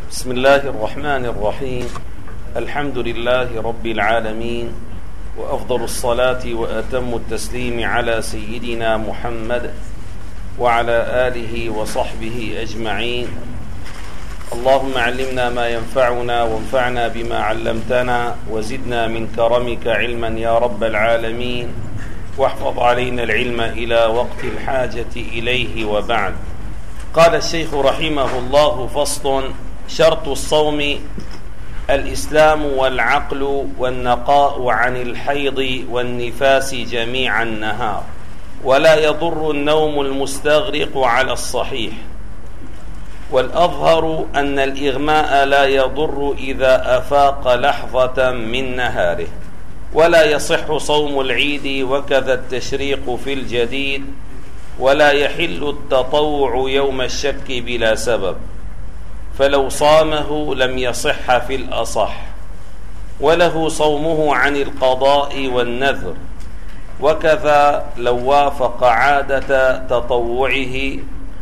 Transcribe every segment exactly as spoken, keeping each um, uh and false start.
بسم الله الرحمن الرحيم. الحمد لله رب العالمين، وأفضل الصلاة وأتم التسليم على سيدنا محمد وعلى آله وصحبه أجمعين. اللهم علمنا ما ينفعنا وانفعنا بما علمتنا، وزدنا من كرمك علما يا رب العالمين، واحفظ علينا العلم إلى وقت الحاجة إليه. وبعد، قال الشيخ رحمه الله: فصل: شرط الصوم الإسلام والعقل والنقاء عن الحيض والنفاس جميع النهار، ولا يضر النوم المستغرق على الصحيح، والأظهر أن الإغماء لا يضر إذا أفاق لحظة من نهاره، ولا يصح صوم العيد وكذا التشريق في الجديد، ولا يحل التطوع يوم الشك بلا سبب، فلو صامه لم يصح في الأصح، وله صومه عن القضاء والنذر، وكذا لو وافق عادة تطوعه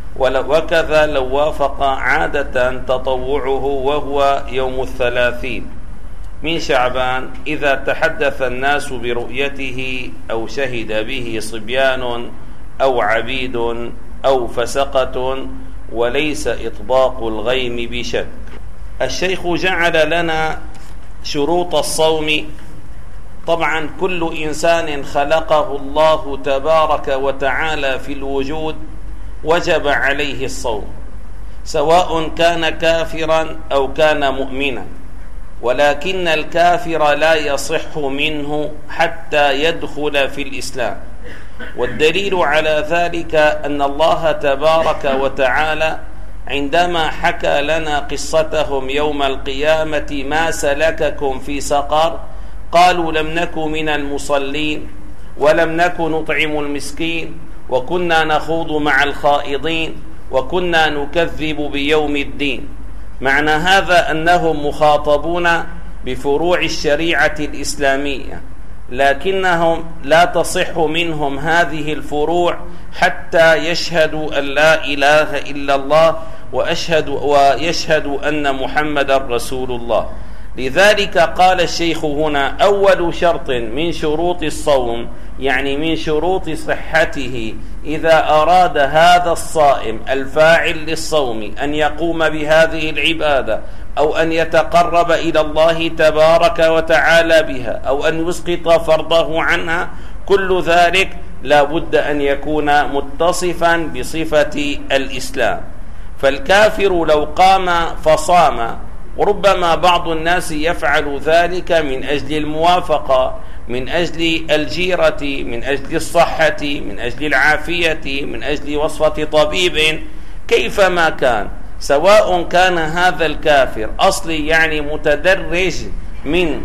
وكذا لو وافق عادة تطوعه وهو يوم الثلاثين من شعبان، إذا تحدث الناس برؤيته أو شهد به صبيان أو عبيد أو فسقة، وليس إطباق الغيم بشك. الشيخ جعل لنا شروط الصوم. طبعا كل إنسان خلقه الله تبارك وتعالى في الوجود وجب عليه الصوم، سواء كان كافرا أو كان مؤمنا، ولكن الكافر لا يصح منه حتى يدخل في الإسلام. والدليل على ذلك أن الله تبارك وتعالى عندما حكى لنا قصتهم يوم القيامة: ما سلككم في سقر؟ قالوا: لم نك من المصلين، ولم نك نطعم المسكين، وكنا نخوض مع الخائضين، وكنا نكذب بيوم الدين. معنى هذا أنهم مخاطبون بفروع الشريعة الإسلامية، لكنهم لا تصح منهم هذه الفروع حتى يشهدوا أن لا إله إلا الله وأشهد ويشهدوا أن محمد رسول الله. لذلك قال الشيخ هنا: أول شرط من شروط الصوم، يعني من شروط صحته، إذا أراد هذا الصائم الفاعل للصوم أن يقوم بهذه العبادة أو أن يتقرب إلى الله تبارك وتعالى بها أو أن يسقط فرضه عنها، كل ذلك لا بد أن يكون متصفا بصفة الإسلام. فالكافر لو قام فصام، وربما بعض الناس يفعل ذلك من أجل الموافقة، من أجل الجيرة، من أجل الصحة، من أجل العافية، من أجل وصفة طبيب، كيفما كان، سواء كان هذا الكافر أصلي يعني متدرج من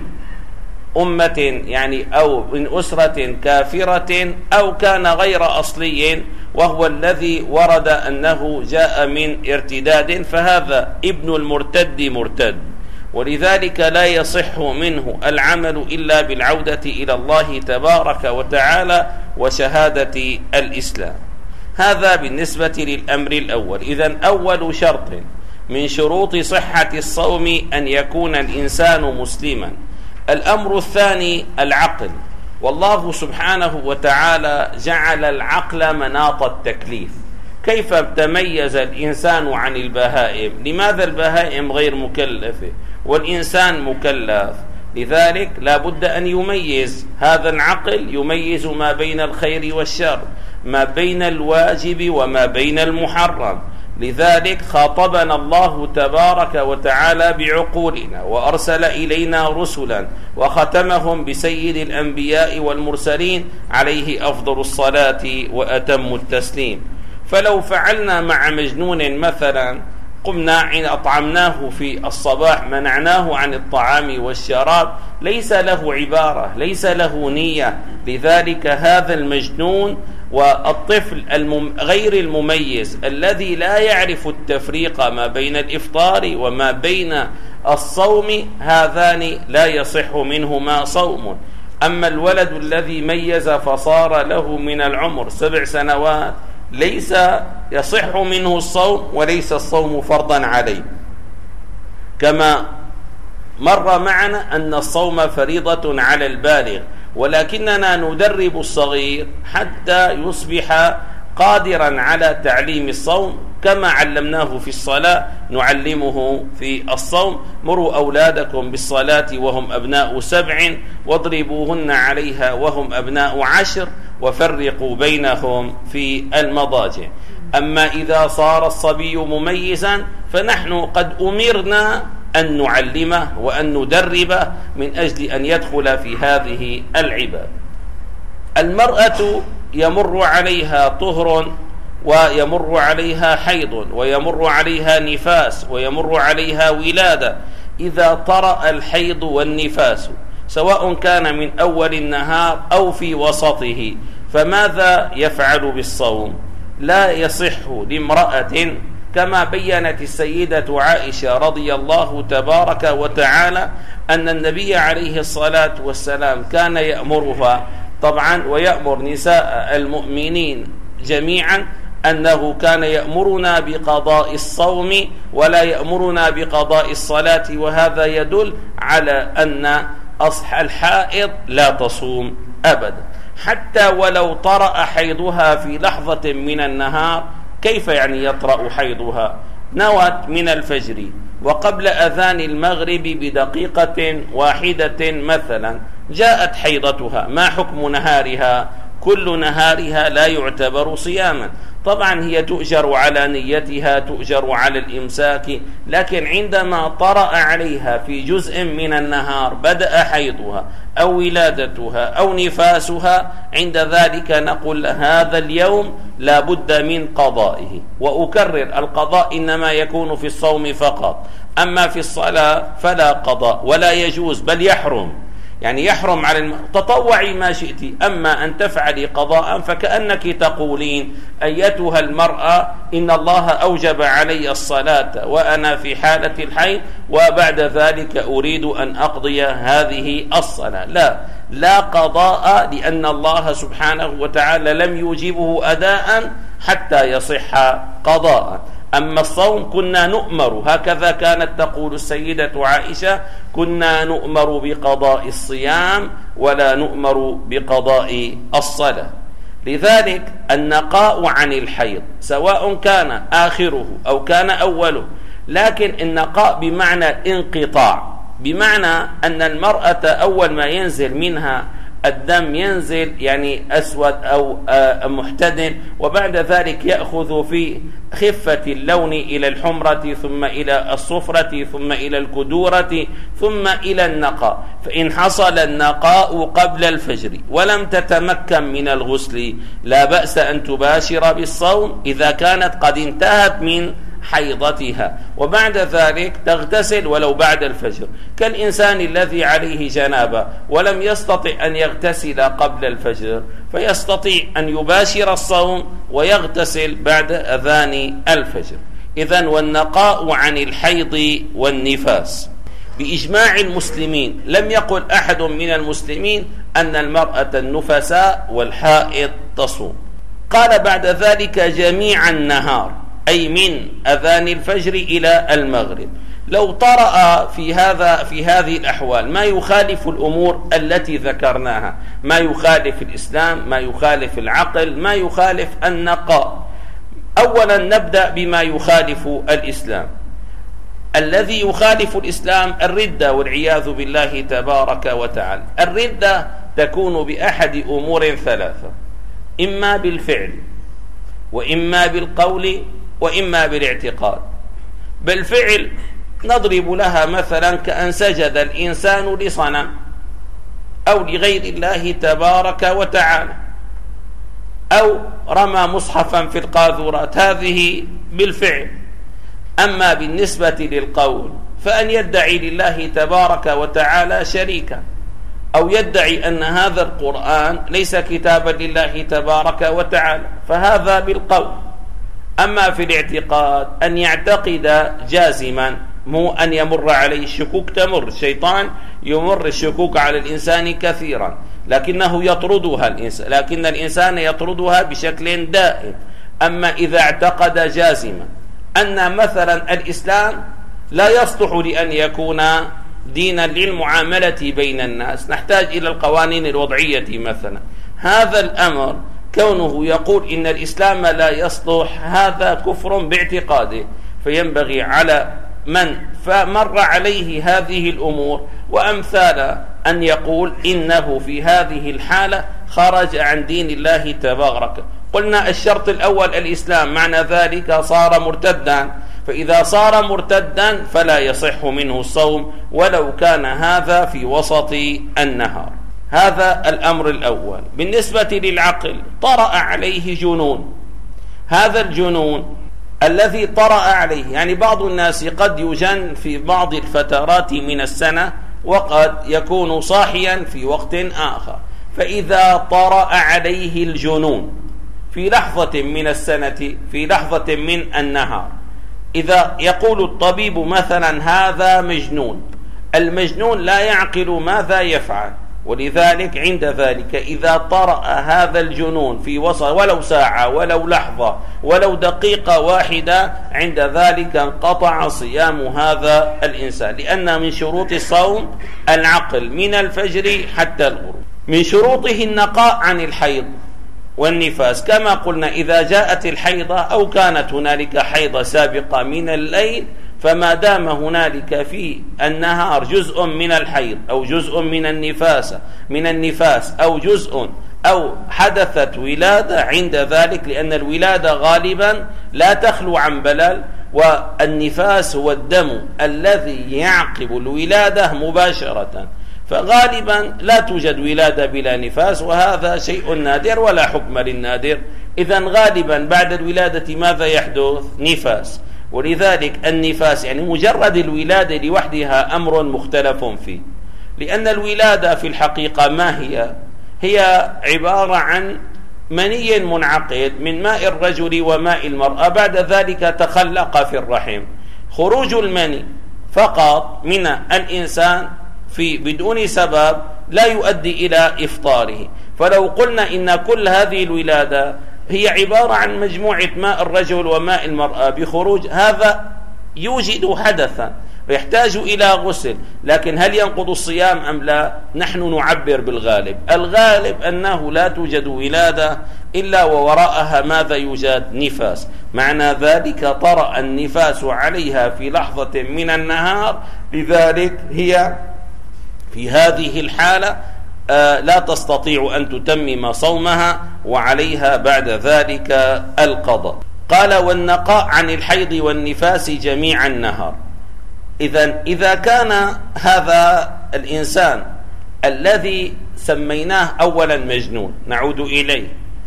أمة يعني أو من أسرة كافرة، أو كان غير أصلي وهو الذي ورد أنه جاء من ارتداد، فهذا ابن المرتد مرتد، ولذلك لا يصح منه العمل إلا بالعودة إلى الله تبارك وتعالى وشهادة الإسلام. هذا بالنسبة للأمر الأول. إذن أول شرط من شروط صحة الصوم أن يكون الإنسان مسلما. الأمر الثاني العقل، والله سبحانه وتعالى جعل العقل مناط التكليف. كيف تميز الإنسان عن البهائم؟ لماذا البهائم غير مكلفة والإنسان مكلف؟ لذلك لا بد أن يميز هذا العقل، يميز ما بين الخير والشر، ما بين الواجب وما بين المحرم. لذلك خاطبنا الله تبارك وتعالى بعقولنا، وأرسل إلينا رسلا وختمهم بسيد الأنبياء والمرسلين عليه أفضل الصلاة وأتم التسليم. فلو فعلنا مع مجنون مثلا، قمنا إن أطعمناه في الصباح منعناه عن الطعام والشراب، ليس له عبارة، ليس له نية. لذلك هذا المجنون والطفل المم... غير المميز الذي لا يعرف التفريق ما بين الإفطار وما بين الصوم، هذان لا يصح منهما صوم. أما الولد الذي ميز فصار له من العمر سبع سنوات، ليس يصح منه الصوم وليس الصوم فرضا عليه. كما مر معنا أن الصوم فريضة على البالغ، ولكننا ندرب الصغير حتى يصبح قادرا على تعليم الصوم كما علمناه في الصلاة نعلمه في الصوم. مروا أولادكم بالصلاة وهم أبناء سبع واضربوهن عليها وهم أبناء عشر وفرقوا بينهم في المضاجع. أما إذا صار الصبي مميزا فنحن قد أمرنا أن نعلمه وأن ندربه من أجل أن يدخل في هذه العبادة. المرأة يمر عليها طهر ويمر عليها حيض ويمر عليها نفاس ويمر عليها ولادة. إذا طرأ الحيض والنفاس سواء كان من أول النهار أو في وسطه فماذا يفعل بالصوم؟ لا يصح لامرأة كما بيّنت السيدة عائشة رضي الله تبارك وتعالى أن النبي عليه الصلاة والسلام كان يأمرها طبعا ويأمر نساء المؤمنين جميعا أنه كان يأمرنا بقضاء الصوم ولا يأمرنا بقضاء الصلاة، وهذا يدل على أن الحائض لا تصوم أبدا حتى ولو طرأ حيضها في لحظة من النهار. كيف يعني يطرأ حيضها؟ نوت من الفجر وقبل أذان المغرب بدقيقة واحدة مثلا جاءت حيضتها، ما حكم نهارها؟ كل نهارها لا يعتبر صياما. طبعا هي تؤجر على نيتها، تؤجر على الإمساك، لكن عندما طرأ عليها في جزء من النهار بدأ حيضها أو ولادتها أو نفاسها، عند ذلك نقول هذا اليوم لا بد من قضائه. وأكرر القضاء إنما يكون في الصوم فقط، أما في الصلاة فلا قضاء ولا يجوز بل يحرم، يعني يحرم على الم... تطوعي ما شئت، أما أن تفعلي قضاء فكأنك تقولين أيتها المرأة إن الله أوجب علي الصلاة وأنا في حالة الحيض وبعد ذلك أريد أن أقضي هذه الصلاة. لا لا قضاء، لأن الله سبحانه وتعالى لم يوجبه أداء حتى يصح قضاء. أما الصوم كنا نؤمر، هكذا كانت تقول السيدة عائشة، كنا نؤمر بقضاء الصيام ولا نؤمر بقضاء الصلاة. لذلك النقاء عن الحيض سواء كان آخره أو كان أوله، لكن النقاء بمعنى انقطاع، بمعنى أن المرأة أول ما ينزل منها الدم ينزل يعني أسود أو محتدم، وبعد ذلك يأخذ في خفة اللون إلى الحمرة ثم إلى الصفرة ثم إلى الكدورة ثم إلى النقاء. فإن حصل النقاء قبل الفجر ولم تتمكن من الغسل لا بأس أن تباشر بالصوم إذا كانت قد انتهت من حيضتها، وبعد ذلك تغتسل ولو بعد الفجر، كالإنسان الذي عليه جنابة ولم يستطع أن يغتسل قبل الفجر فيستطيع أن يباشر الصوم ويغتسل بعد أذان الفجر. إذن والنقاء عن الحيض والنفاس بإجماع المسلمين، لم يقل أحد من المسلمين أن المرأة النفساء والحائض تصوم. قال بعد ذلك جميع النهار، أي من أذان الفجر إلى المغرب. لو طرأ في هذا في هذه الأحوال ما يخالف الأمور التي ذكرناها، ما يخالف الإسلام، ما يخالف العقل، ما يخالف النقاء. أولا نبدأ بما يخالف الإسلام. الذي يخالف الإسلام الردة والعياذ بالله تبارك وتعالى. الردة تكون بأحد أمور ثلاثة، إما بالفعل وإما بالقول وإما بالاعتقاد. بالفعل نضرب لها مثلا كأن سجد الإنسان لصنم أو لغير الله تبارك وتعالى أو رمى مصحفا في القاذورات، هذه بالفعل. أما بالنسبة للقول فأن يدعي لله تبارك وتعالى شريكا أو يدعي أن هذا القرآن ليس كتابا لله تبارك وتعالى، فهذا بالقول. أما في الاعتقاد أن يعتقد جازما، مو أن يمر عليه الشكوك، تمر الشيطان يمر الشكوك على الإنسان كثيرا لكنه يطردها الإنسان، لكن الإنسان يطردها بشكل دائم. أما إذا اعتقد جازما أن مثلا الإسلام لا يصلح لأن يكون دينا للمعاملة بين الناس، نحتاج إلى القوانين الوضعية مثلا. هذا الأمر كونه يقول إن الإسلام لا يصلح هذا كفر باعتقاده، فينبغي على من فمر عليه هذه الأمور وأمثال أن يقول إنه في هذه الحالة خرج عن دين الله تبارك. قلنا الشرط الأول الإسلام، معنى ذلك صار مرتدا، فإذا صار مرتدا فلا يصح منه الصوم ولو كان هذا في وسط النهار. هذا الأمر الأول. بالنسبة للعقل، طرأ عليه جنون. هذا الجنون الذي طرأ عليه، يعني بعض الناس قد يجن في بعض الفترات من السنة وقد يكون صاحيا في وقت آخر، فإذا طرأ عليه الجنون في لحظة من السنة في لحظة من النهار، إذا يقول الطبيب مثلا هذا مجنون، المجنون لا يعقل ماذا يفعل، ولذلك عند ذلك إذا طرأ هذا الجنون في وسط ولو ساعة ولو لحظة ولو دقيقة واحدة، عند ذلك انقطع صيام هذا الإنسان، لأن من شروط الصوم العقل من الفجر حتى الغروب. من شروطه النقاء عن الحيض والنفاس، كما قلنا إذا جاءت الحيضة أو كانت هنالك حيضة سابقة من الليل، فما دام هنالك في النهار جزء من الحيض أو جزء من النفاس من النفاس أو جزء أو حدثت ولادة، عند ذلك لأن الولادة غالبا لا تخلو عن بلل، والنفاس هو الدم الذي يعقب الولادة مباشرة، فغالبا لا توجد ولادة بلا نفاس، وهذا شيء نادر ولا حكم للنادر. إذن غالبا بعد الولادة ماذا يحدث؟ نفاس. ولذلك النفاس يعني مجرد الولادة لوحدها أمر مختلف فيه، لأن الولادة في الحقيقة ما هي؟ هي عبارة عن مني منعقد من ماء الرجل وماء المرأة، بعد ذلك تخلق في الرحم. خروج المني فقط من الإنسان في بدون سبب لا يؤدي إلى إفطاره. فلو قلنا إن كل هذه الولادة هي عبارة عن مجموعة ماء الرجل وماء المرأة بخروج، هذا يوجد حدثا ويحتاج إلى غسل، لكن هل ينقض الصيام أم لا؟ نحن نعبر بالغالب. الغالب أنه لا توجد ولادة إلا ووراءها ماذا يوجد؟ نفاس. معنى ذلك طرأ النفاس عليها في لحظة من النهار، لذلك هي في هذه الحالة آه لا تستطيع أن تتمم صومها، وعليها بعد ذلك القضاء. قال والنقاء عن الحيض والنفاس جميع النهار. إذن إذا كان هذا الإنسان الذي سميناه أولا مجنون، نعود إليه،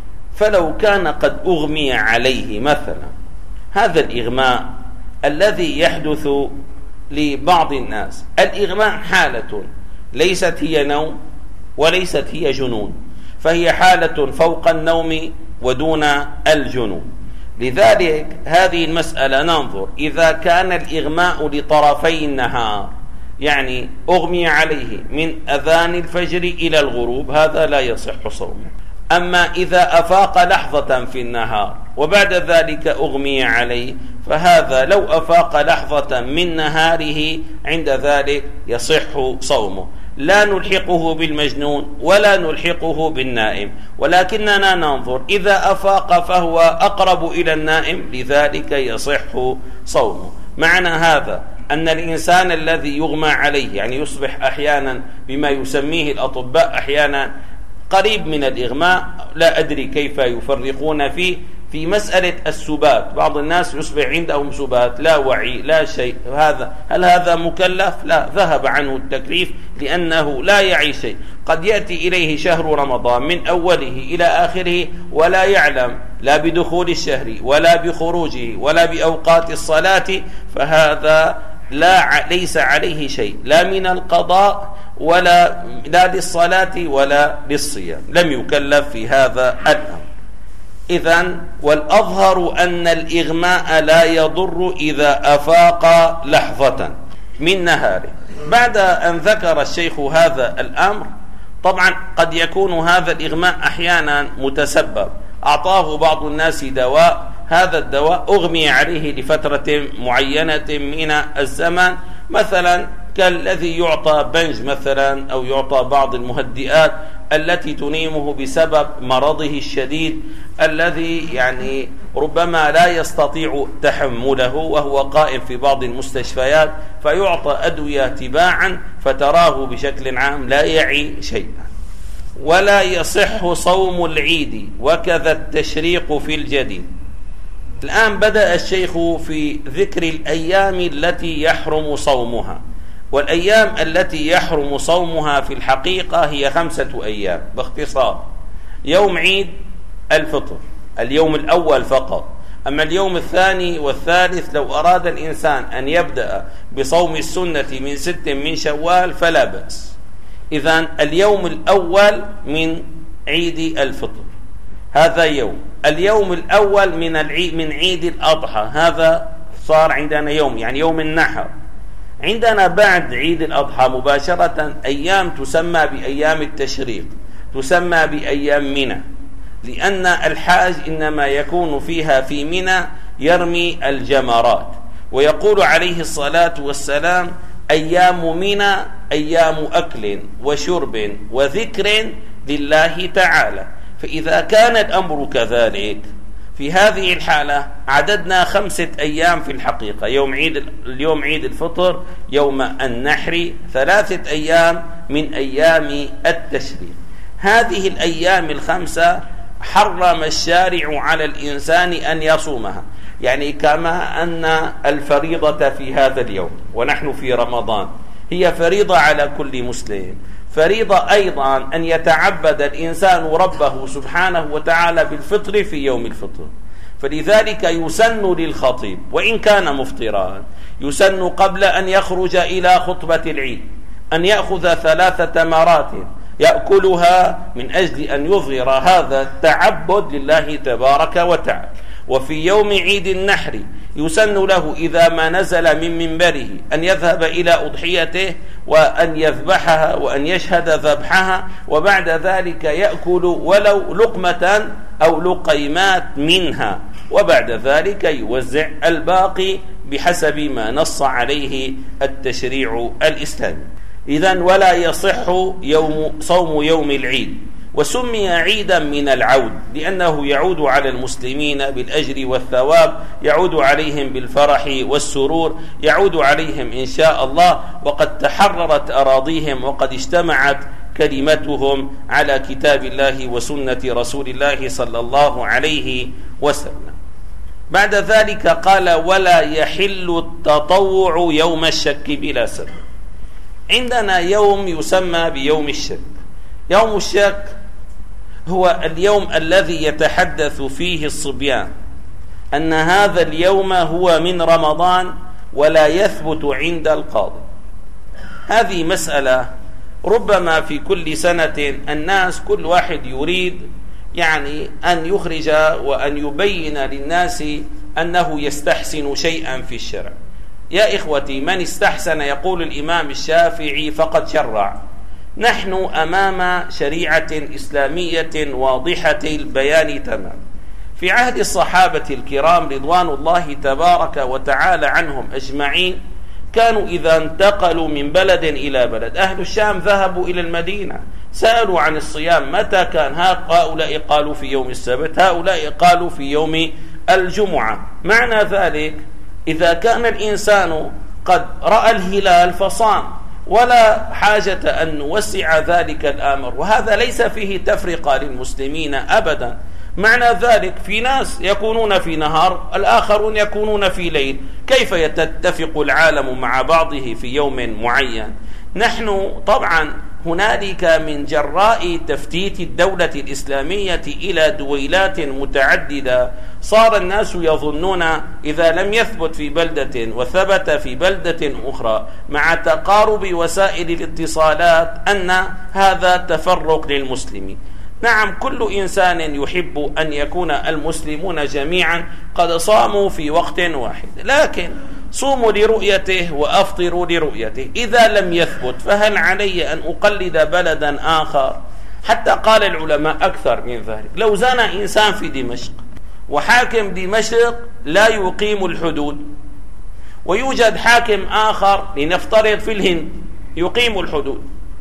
فلو كان قد أغمي عليه مثلا، هذا الإغماء الذي يحدث لبعض الناس، الإغماء حالة ليست هي نوم وليست هي جنون، فهي حالة فوق النوم ودون الجنون. لذلك هذه المسألة ننظر، إذا كان الإغماء لطرفي النهار، يعني أغمي عليه من أذان الفجر إلى الغروب، هذا لا يصح صومه. أما إذا أفاق لحظة في النهار وبعد ذلك أغمي عليه، فهذا لو أفاق لحظة من نهاره عند ذلك يصح صومه، لا نلحقه بالمجنون ولا نلحقه بالنائم، ولكننا ننظر إذا أفاق فهو أقرب إلى النائم، لذلك يصح صومه. معنى هذا أن الإنسان الذي يغمى عليه، يعني يصبح أحيانا بما يسميه الأطباء أحيانا قريب من الإغماء، لا أدري كيف يفرقون فيه في مسألة السبات، بعض الناس يصبح عندهم سبات لا وعي لا شيء، هذا هل هذا مكلف؟ لا، ذهب عنه التكليف لأنه لا يعي شيء. قد يأتي إليه شهر رمضان من أوله إلى آخره ولا يعلم لا بدخول الشهر ولا بخروجه ولا بأوقات الصلاة، فهذا لا ليس عليه شيء لا من القضاء ولا لا للصلاة ولا للصيام، لم يكلف في هذا الأمر. إذن والأظهر أن الإغماء لا يضر إذا أفاق لحظة من نهاره. بعد أن ذكر الشيخ هذا الأمر، طبعا قد يكون هذا الإغماء أحيانا متسبب، أعطاه بعض الناس دواء هذا الدواء أغمي عليه لفترة معينة من الزمن، مثلا كالذي يعطى بنج مثلا أو يعطى بعض المهدئات التي تنيمه بسبب مرضه الشديد الذي يعني ربما لا يستطيع تحمله وهو قائم في بعض المستشفيات، فيعطى أدوية تباعا فتراه بشكل عام لا يعي شيئا. ولا يصح صوم العيد وكذا التشريق في الجديد. الآن بدأ الشيخ في ذكر الأيام التي يحرم صومها، والأيام التي يحرم صومها في الحقيقة هي خمسة أيام باختصار: يوم عيد الفطر اليوم الأول فقط، أما اليوم الثاني والثالث لو أراد الإنسان أن يبدأ بصوم السنة من ست من شوال فلا بأس. إذن اليوم الأول من عيد الفطر هذا يوم، اليوم الأول من العيد من عيد الأضحى هذا صار عندنا يوم، يعني يوم النحر. عندنا بعد عيد الأضحى مباشرة أيام تسمى بأيام التشريق، تسمى بأيام منى، لأن الحاج إنما يكون فيها في منى يرمي الجمرات، ويقول عليه الصلاة والسلام: أيام منى أيام أكل وشرب وذكر لله تعالى. فإذا كان الأمر كذلك في هذه الحالة عددنا خمسة أيام في الحقيقة: يوم عيد اليوم عيد الفطر، يوم النحر، ثلاثة أيام من أيام التشريق. هذه الأيام الخمسة حرم الشارع على الإنسان أن يصومها، يعني كما أن الفريضة في هذا اليوم ونحن في رمضان هي فريضة على كل مسلم، فريضة أيضا أن يتعبد الإنسان ربه سبحانه وتعالى بالفطر في يوم الفطر. فلذلك يسن للخطيب وإن كان مفطرا، يسن قبل أن يخرج إلى خطبة العيد أن يأخذ ثلاث تمرات يأكلها من أجل أن يظهر هذا التعبد لله تبارك وتعالى. وفي يوم عيد النحر يسن له إذا ما نزل من منبره أن يذهب إلى أضحيته وأن يذبحها وأن يشهد ذبحها، وبعد ذلك يأكل ولو لقمة أو لقيمات منها، وبعد ذلك يوزع الباقي بحسب ما نص عليه التشريع الإسلامي. إذن ولا يصح يوم صوم يوم العيد، وسمي عيدا من العود لأنه يعود على المسلمين بالأجر والثواب، يعود عليهم بالفرح والسرور، يعود عليهم إن شاء الله، وقد تحررت أراضيهم وقد اجتمعت كلمتهم على كتاب الله وسنة رسول الله صلى الله عليه وسلم. بعد ذلك قال: ولا يحل التطوع يوم الشك بلا سبب. عندنا يوم يسمى بيوم الشك. يوم الشك هو اليوم الذي يتحدث فيه الصبيان أن هذا اليوم هو من رمضان ولا يثبت عند القاضي. هذه مسألة ربما في كل سنة الناس كل واحد يريد يعني أن يخرج وأن يبين للناس أنه يستحسن شيئا في الشرع. يا إخوتي، من استحسن يقول الإمام الشافعي فقد شرع. نحن أمام شريعة إسلامية واضحة البيان تمام. في عهد الصحابة الكرام رضوان الله تبارك وتعالى عنهم أجمعين كانوا إذا انتقلوا من بلد إلى بلد، أهل الشام ذهبوا إلى المدينة سألوا عن الصيام متى كان، هؤلاء قالوا في يوم السبت، هؤلاء قالوا في يوم الجمعة. معنى ذلك إذا كان الإنسان قد رأى الهلال فصام، ولا حاجة أن نوسع ذلك الأمر، وهذا ليس فيه تفرقة للمسلمين أبدا. معنى ذلك في ناس يكونون في نهار، الآخرون يكونون في ليل، كيف يتفق العالم مع بعضه في يوم معين؟ نحن طبعا هنالك من جراء تفتيت الدولة الإسلامية إلى دويلات متعددة صار الناس يظنون إذا لم يثبت في بلدة وثبت في بلدة أخرى مع تقارب وسائل الاتصالات أن هذا تفرق للمسلمين. نعم، كل إنسان يحب أن يكون المسلمون جميعا قد صاموا في وقت واحد، لكن صوموا لرؤيته وأفطروا لرؤيته. إذا لم يثبت فهل علي أن أقلد بلدا آخر؟ حتى قال العلماء أكثر من ذلك، لو زنى إنسان في دمشق وحاكم دمشق لا يقيم الحدود، ويوجد حاكم آخر لنفترض في الهند يقيم الحدود.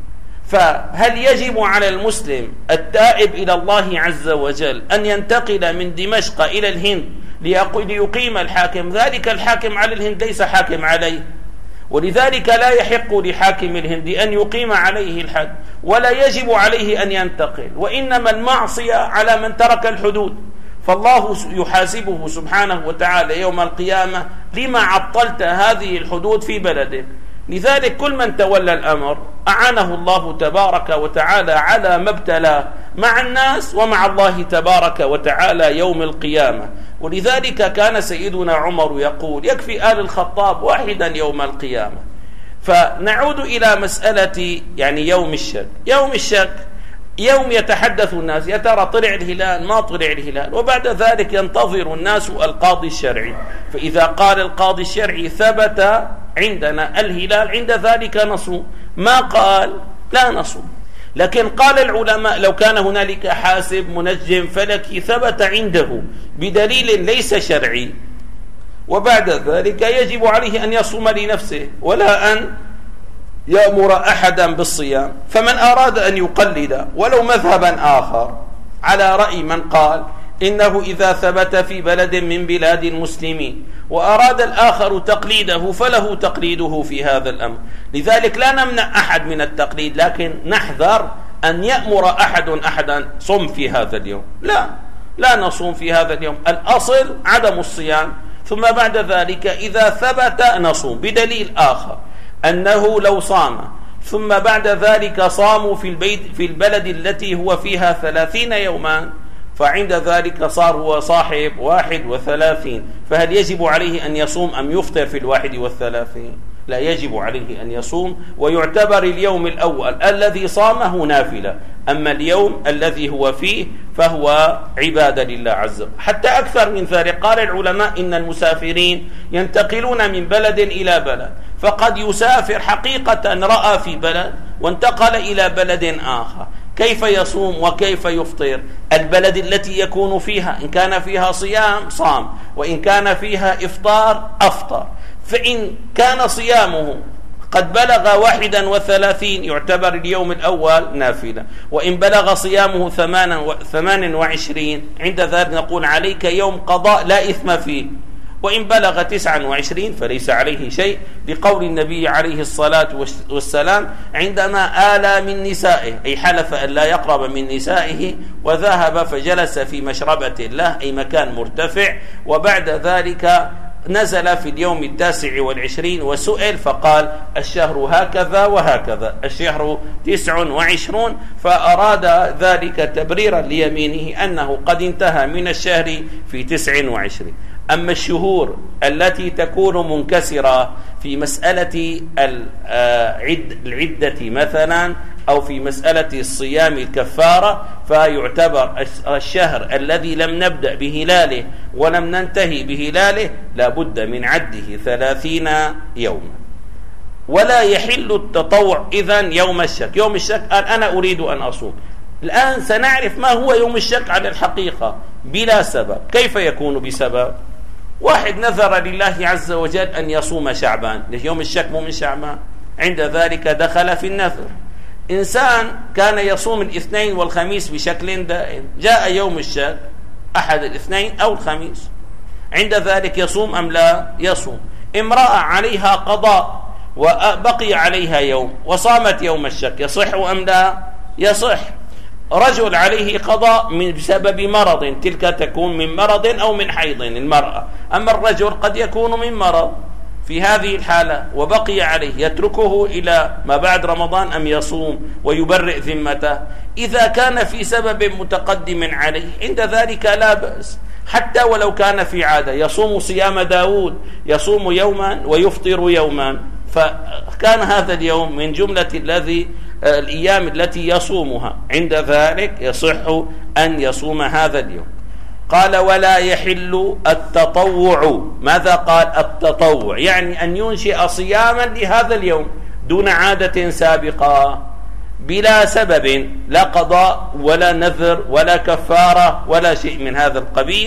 فهل يجب على المسلم التائب إلى الله عز وجل أن ينتقل من دمشق إلى الهند ليقيم الحاكم؟ ذلك الحاكم على الهند ليس حاكم عليه، ولذلك لا يحق لحاكم الهند أن يقيم عليه الحد، ولا يجب عليه أن ينتقل، وإنما المعصية على من ترك الحدود، فالله يحاسبه سبحانه وتعالى يوم القيامة لما عطلت هذه الحدود في بلدك. لذلك كل من تولى الأمر أعانه الله تبارك وتعالى على ما ابتلاه مع الناس ومع الله تبارك وتعالى يوم القيامة. ولذلك كان سيدنا عمر يقول: يكفي آل الخطاب واحدا يوم القيامة. فنعود إلى مسألة يعني يوم الشك. يوم الشك يوم يتحدث الناس: يا ترى طلع الهلال ما طلع الهلال، وبعد ذلك ينتظر الناس القاضي الشرعي، فإذا قال القاضي الشرعي ثبت عندنا الهلال عند ذلك نصوم، ما قال لا نصوم. لكن قال العلماء: لو كان هنالك حاسب منجم فلكي ثبت عنده بدليل ليس شرعي، وبعد ذلك يجب عليه أن يصوم لنفسه ولا أن يأمر أحدا بالصيام. فمن أراد أن يقلد ولو مذهبا آخر على رأي من قال إنه إذا ثبت في بلد من بلاد المسلمين وأراد الآخر تقليده فله تقليده في هذا الأمر. لذلك لا نمنع أحد من التقليد، لكن نحذر أن يأمر أحد أحدا صم في هذا اليوم، لا لا نصوم في هذا اليوم، الأصل عدم الصيام، ثم بعد ذلك إذا ثبت نصوم بدليل آخر أنه لو صام ثم بعد ذلك صاموا في البيت في البلد التي هو فيها ثلاثين يوما، فعند ذلك صار هو صاحب واحد وثلاثين، فهل يجب عليه أن يصوم أم يفطر في الواحد والثلاثين؟ لا يجب عليه أن يصوم، ويعتبر اليوم الأول الذي صامه نافلة، أما اليوم الذي هو فيه فهو عبادة لله عز وجل. حتى أكثر من ذلك قال العلماء إن المسافرين ينتقلون من بلد إلى بلد، فقد يسافر حقيقة رأى في بلد وانتقل إلى بلد آخر، كيف يصوم وكيف يفطر؟ البلد التي يكون فيها إن كان فيها صيام صام، وإن كان فيها إفطار أفطر. فإن كان صيامه قد بلغ واحدا وثلاثين يعتبر اليوم الأول نافلة، وإن بلغ صيامه ثمان وعشرين عند ذلك نقول عليك يوم قضاء لا إثم فيه، وإن بلغ تسعة وعشرين فليس عليه شيء، لقول النبي عليه الصلاة والسلام عندما آلى من نسائه، أي حلف أن لا يقرب من نسائه، وذهب فجلس في مشربة له أي مكان مرتفع، وبعد ذلك نزل في اليوم التاسع والعشرين وسئل فقال الشهر هكذا وهكذا، الشهر تسع وعشرون، فأراد ذلك تبريرا ليمينه أنه قد انتهى من الشهر في تسع وعشرين. أما الشهور التي تكون منكسرة في مسألة العدة مثلا أو في مسألة الصيام الكفارة، فيعتبر الشهر الذي لم نبدأ بهلاله ولم ننتهي بهلاله لابد من عده ثلاثين يوما. ولا يحل التطوع إذن يوم الشك. يوم الشك قال أنا أريد أن أصوم، الآن سنعرف ما هو يوم الشك على الحقيقة بلا سبب. كيف يكون بسبب؟ واحد نذر لله عز وجل أن يصوم شعبان، يوم الشك مو من شعبان، عند ذلك دخل في النذر. إنسان كان يصوم الاثنين والخميس بشكل دائم، جاء يوم الشك أحد الاثنين أو الخميس، عند ذلك يصوم أم لا يصوم؟ امرأة عليها قضاء وبقي عليها يوم وصامت يوم الشك، يصح أم لا يصح؟ رجل عليه قضاء من بسبب مرض، تلك تكون من مرض أو من حيض المرأة، أما الرجل قد يكون من مرض، في هذه الحالة وبقي عليه يتركه إلى ما بعد رمضان أم يصوم ويبرئ ذمته؟ إذا كان في سبب متقدم عليه عند ذلك لا بأس، حتى ولو كان في عادة يصوم صيام داود، يصوم يوما ويفطر يوما، فكان هذا اليوم من جملة الذي الأيام التي يصومها، عند ذلك يصح أن يصوم هذا اليوم. قال ولا يحل التطوع. ماذا قال؟ التطوع يعني أن ينشئ صياما لهذا اليوم دون عادة سابقة بلا سبب، لا قضاء ولا نذر ولا كفارة ولا شيء من هذا القبيل.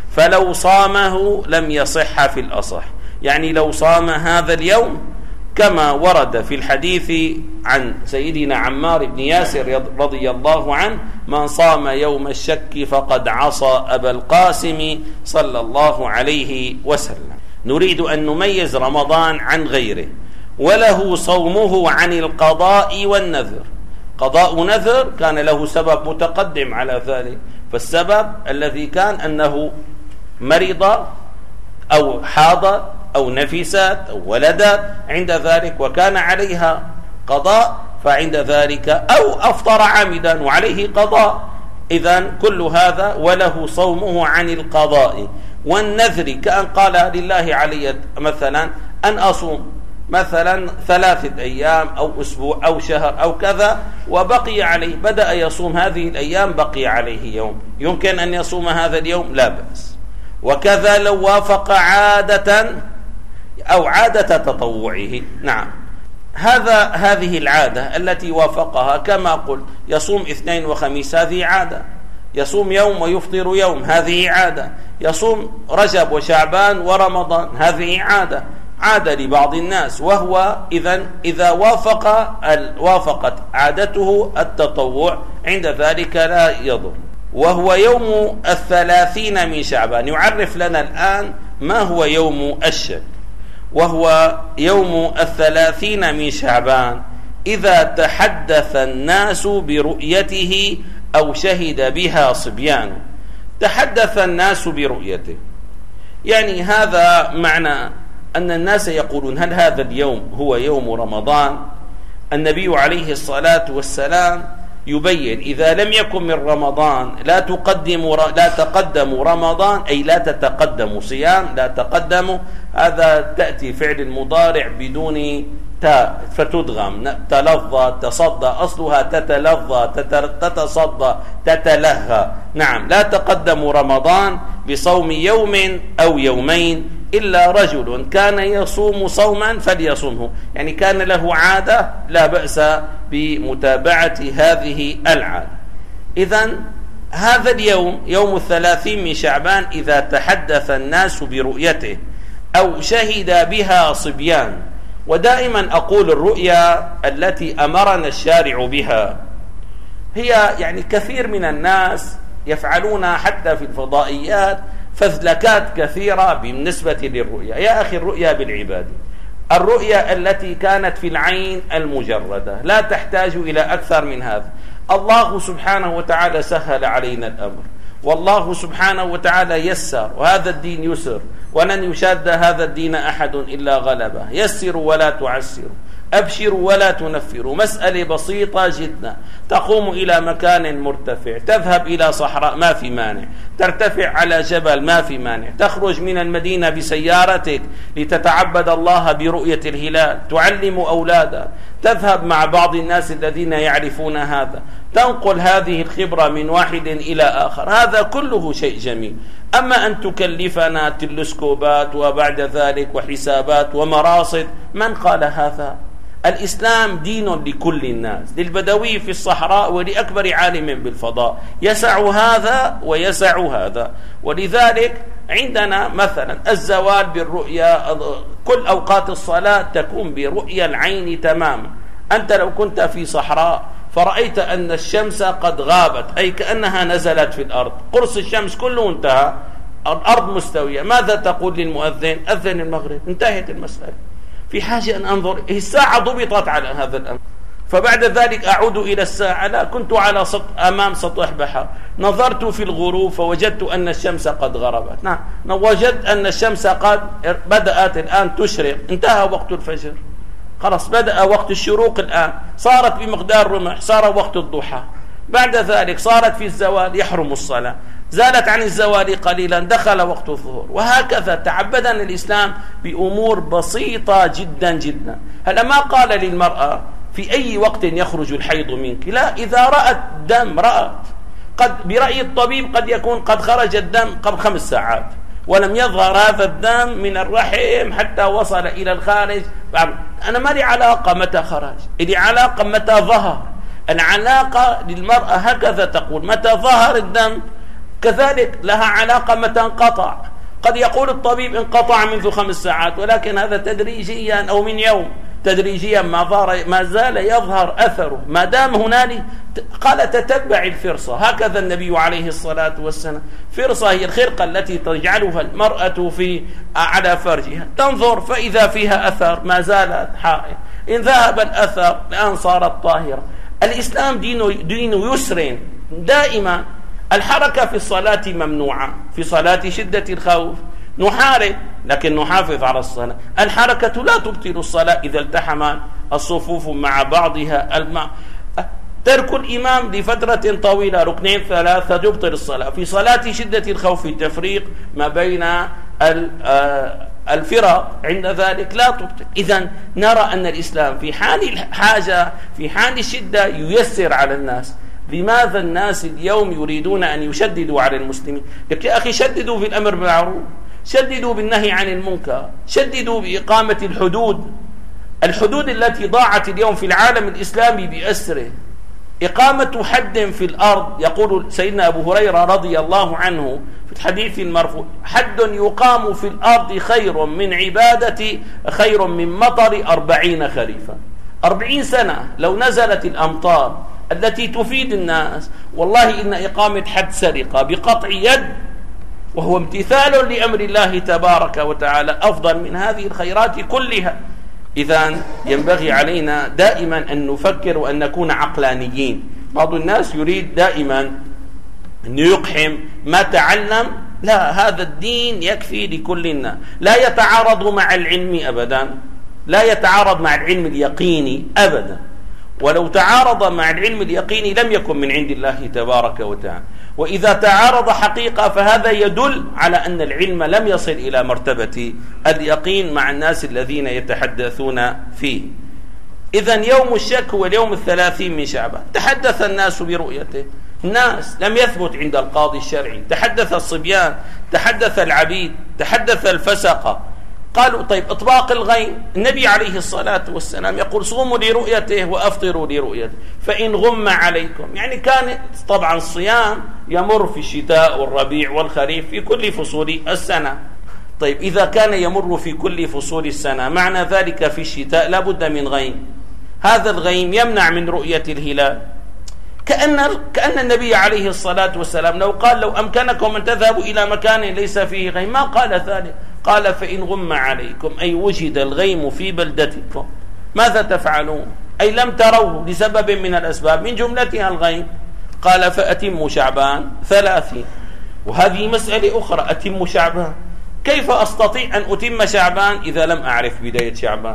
فلو صامه لم يصح في الأصح، يعني لو صام هذا اليوم كما ورد في الحديث عن سيدنا عمار بن ياسر رضي الله عنه: من صام يوم الشك فقد عصى أبا القاسم صلى الله عليه وسلم. نريد أن نميز رمضان عن غيره، وله صومه عن القضاء والنذر. قضاء نذر كان له سبب متقدم على ذلك، فالسبب الذي كان أنه مرض أو حاض أو نفسات أو ولدت عند ذلك وكان عليها قضاء، فعند ذلك أو أفطر عامدا وعليه قضاء. إذن كل هذا وله صومه عن القضاء والنذر، كأن قال لله علي مثلا أن أصوم مثلا ثلاثة أيام أو أسبوع أو شهر أو كذا، وبقي عليه، بدأ يصوم هذه الأيام، بقي عليه يوم، يمكن أن يصوم هذا اليوم لا بأس. وكذا لو وافق عادة أو عادة تطوعه، نعم، هذا هذه العادة التي وافقها، كما قلت يصوم اثنين وخميس، هذه عادة. يصوم يوم ويفطر يوم، هذه عادة. يصوم رجب وشعبان ورمضان، هذه عادة، عادة لبعض الناس. وهو إذن إذا وافق وافقت عادته التطوع عند ذلك لا يضر. وهو يوم الثلاثين من شعبان. يعرف لنا الآن ما هو يوم الشك. وهو يوم الثلاثين من شعبان إذا تحدث الناس برؤيته أو شهد بها صبيان. تحدث الناس برؤيته، يعني هذا معنى أن الناس يقولون: هل هذا اليوم هو يوم رمضان؟ النبي عليه الصلاة والسلام يبين: إذا لم يكن من رمضان لا تقدم لا تقدم رمضان، أي لا تتقدم صيام، لا تقدم. هذا تأتي فعل المضارع بدون تاء فتدغم، تلظى، تصدى، أصلها تتلظى، تتصدى، تتلهى. نعم، لا تقدم رمضان بصوم يوم أو يومين إلا رجل كان يصوم صوما فليصومه، يعني كان له عادة لا بأس بمتابعة هذه العادة. إذن هذا اليوم يوم الثلاثين من شعبان إذا تحدث الناس برؤيته أو شهد بها صبيان. ودائما أقول الرؤيا التي أمرنا الشارع بها هي يعني كثير من الناس يفعلون حتى في الفضائيات فذلكات كثيرة بالنسبة للرؤيا. يا أخي، الرؤيا بالعبادة، الرؤيا التي كانت في العين المجردة لا تحتاج إلى أكثر من هذا. الله سبحانه وتعالى سهل علينا الأمر، والله سبحانه وتعالى يسر، وهذا الدين يسر، ولن يشاد هذا الدين أحد إلا غلبه. يسروا ولا تعسروا، أبشروا ولا تنفروا. مسألة بسيطة جدا. تقوم إلى مكان مرتفع، تذهب إلى صحراء، ما في مانع. ترتفع على جبل، ما في مانع. تخرج من المدينة بسيارتك لتتعبد الله برؤية الهلال، تعلم أولادك، تذهب مع بعض الناس الذين يعرفون هذا، تنقل هذه الخبرة من واحد إلى آخر. هذا كله شيء جميل. أما أن تكلفنا تلسكوبات وبعد ذلك وحسابات ومراصد، من قال هذا؟ الإسلام دين لكل الناس، للبدوي في الصحراء ولأكبر عالم بالفضاء، يسع هذا ويسع هذا. ولذلك عندنا مثلا الزوال بالرؤيا، كل أوقات الصلاة تكون برؤيا العين تماما. أنت لو كنت في صحراء فرأيت أن الشمس قد غابت، أي كأنها نزلت في الأرض، قرص الشمس كله انتهى، الأرض مستوية، ماذا تقول للمؤذن؟ أذن المغرب، انتهت المسألة. في حاجة أن أنظر، الساعة ضبطت على هذا الأمر. فبعد ذلك أعود إلى الساعة، لا، كنت على سط... أمام سطح بحر، نظرت في الغروب فوجدت أن الشمس قد غربت. نعم، وجدت أن الشمس قد بدأت الآن تشرق، انتهى وقت الفجر، خلاص بدأ وقت الشروق. الآن صارت بمقدار رمح، صار وقت الضحى. بعد ذلك صارت في الزوال، يحرم الصلاة. زالت عن الزوال قليلا، دخل وقت الظهر. وهكذا تعبدنا الإسلام بأمور بسيطة جدا جدا. هل ما قال للمرأة في أي وقت يخرج الحيض منك؟ لا، إذا رأت دم، رأت، قد برأي الطبيب قد يكون قد خرج الدم قبل خمس ساعات ولم يظهر هذا الدم من الرحم حتى وصل إلى الخارج. أنا ما لي علاقة متى خرج، لي علاقة متى ظهر. العلاقة للمرأة هكذا تقول: متى ظهر الدم كذلك لها علاقة متى انقطع. قد يقول الطبيب انقطع منذ خمس ساعات، ولكن هذا تدريجيا أو من يوم تدريجيا ما, ما زال يظهر أثره ما دام هنالك. قال تتبع الفرصة، هكذا النبي عليه الصلاة والسلام. فرصة هي الخرقة التي تجعلها المرأة في على فرجها، تنظر فإذا فيها أثر ما زالت حائض، إن ذهب الأثر الآن صارت طاهرة. الإسلام دين, دين يسر دائما. الحركة في الصلاة ممنوعة، في صلاة شدة الخوف نحارب لكن نحافظ على الصلاة. الحركة لا تبطل الصلاة إذا التحم الصفوف مع بعضها. الماء ترك الإمام لفترة طويلة ركنين ثلاثة تبطل الصلاة. في صلاة شدة الخوف التفريق ما بين الفرق عند ذلك لا تبطل. إذن نرى أن الإسلام في حال الحاجة في حال الشدة ييسر على الناس. لماذا الناس اليوم يريدون أن يشددوا على المسلمين؟ لك يا أخي شددوا في الأمر بالمعروف، شددوا بالنهي عن المنكر، شددوا بإقامة الحدود. الحدود التي ضاعت اليوم في العالم الإسلامي بأسره. إقامة حد في الأرض، يقول سيدنا أبو هريرة رضي الله عنه في الحديث المرفوع: حد يقام في الأرض خير من عبادة خير من مطر أربعين خريفا. أربعين سنة لو نزلت الأمطار التي تفيد الناس، والله إن إقامة حد سرقة بقطع يد وهو امتثال لأمر الله تبارك وتعالى أفضل من هذه الخيرات كلها. إذن ينبغي علينا دائما أن نفكر وأن نكون عقلانيين. بعض الناس يريد دائما أن يقحم ما تعلم. لا، هذا الدين يكفي لكل الناس، لا يتعارض مع العلم أبدا، لا يتعارض مع العلم اليقيني أبدا. ولو تعارض مع العلم اليقيني لم يكن من عند الله تبارك وتعالى. وإذا تعارض حقيقة فهذا يدل على أن العلم لم يصل إلى مرتبة اليقين مع الناس الذين يتحدثون فيه. إذن يوم الشك هو اليوم الثلاثين من شعبان. تحدث الناس برؤيته، الناس لم يثبت عند القاضي الشرعي، تحدث الصبيان، تحدث العبيد، تحدث الفسقة. قالوا طيب إطباق الغيم، النبي عليه الصلاة والسلام يقول صوموا لرؤيته وأفطروا لرؤيته فإن غم عليكم. يعني كان طبعا الصيام يمر في الشتاء والربيع والخريف في كل فصول السنة. طيب إذا كان يمر في كل فصول السنة معنى ذلك في الشتاء لا بد من غيم. هذا الغيم يمنع من رؤية الهلال. كأن كأن النبي عليه الصلاة والسلام لو قال لو أمكنكم أن تذهبوا إلى مكان ليس فيه غيم ما قال ذلك، قال فإن غم عليكم أي وجد الغيم في بلدتكم ماذا تفعلون؟ أي لم تروه لسبب من الأسباب من جملتها الغيم. قال فأتموا شعبان ثلاثين. وهذه مسألة أخرى، أتم شعبان، كيف أستطيع أن أتم شعبان إذا لم أعرف بداية شعبان؟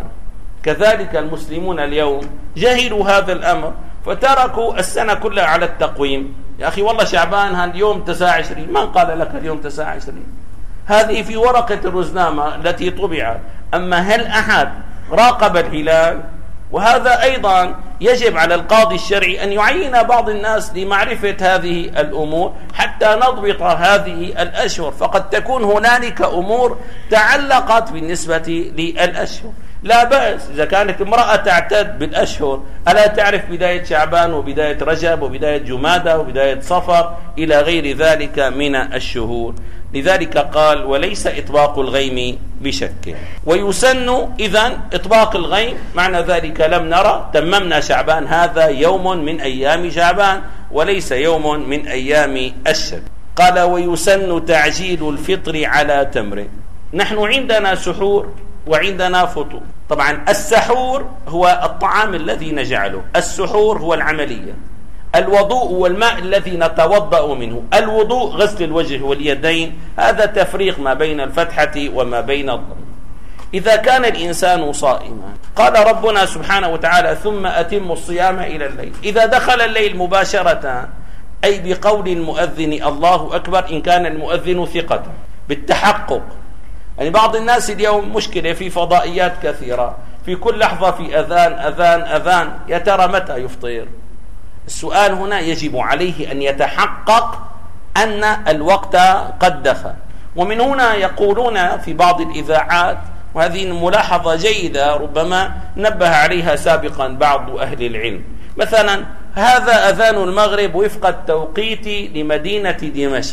كذلك المسلمون اليوم جهلوا هذا الأمر فتركوا السنة كلها على التقويم. يا أخي والله شعبان هذا اليوم تسعة وعشرين، من قال لك اليوم تسعة وعشرين؟ هذه في ورقة الرزنامة التي طبعت. أما هل أحد راقب الهلال؟ وهذا أيضا يجب على القاضي الشرعي أن يعين بعض الناس لمعرفة هذه الأمور حتى نضبط هذه الأشهر. فقد تكون هنالك أمور تعلقت بالنسبة للأشهر، لا بأس إذا كانت امرأة تعتد بالأشهر ألا تعرف بداية شعبان وبداية رجب وبداية جمادة وبداية صفر إلى غير ذلك من الشهور. لذلك قال وليس إطباق الغيم بشك. ويسن إذن إطباق الغيم معنى ذلك لم نرى تممنا شعبان، هذا يوم من أيام شعبان وليس يوم من أيام الشك. قال ويسن تعجيل الفطر على تمر. نحن عندنا سحور وعندنا فطور. طبعا السحور هو الطعام الذي نجعله، السحور هو العملية. الوضوء هو الماء الذي نتوضأ منه. الوضوء غسل الوجه واليدين، هذا تفريق ما بين الفتحة وما بين الضم. إذا كان الإنسان صائما قال ربنا سبحانه وتعالى ثم أتم الصيام إلى الليل. إذا دخل الليل مباشرة أي بقول المؤذن الله أكبر إن كان المؤذن ثقة بالتحقق. يعني بعض الناس اليوم مشكلة في فضائيات كثيرة، في كل لحظة في أذان أذان أذان، يا ترى متى يفطر؟ السؤال هنا يجب عليه أن يتحقق أن الوقت قد دخل. ومن هنا يقولون في بعض الإذاعات، وهذه ملاحظة جيدة ربما نبه عليها سابقا بعض أهل العلم، مثلا هذا أذان المغرب وفق التوقيت لمدينة دمشق،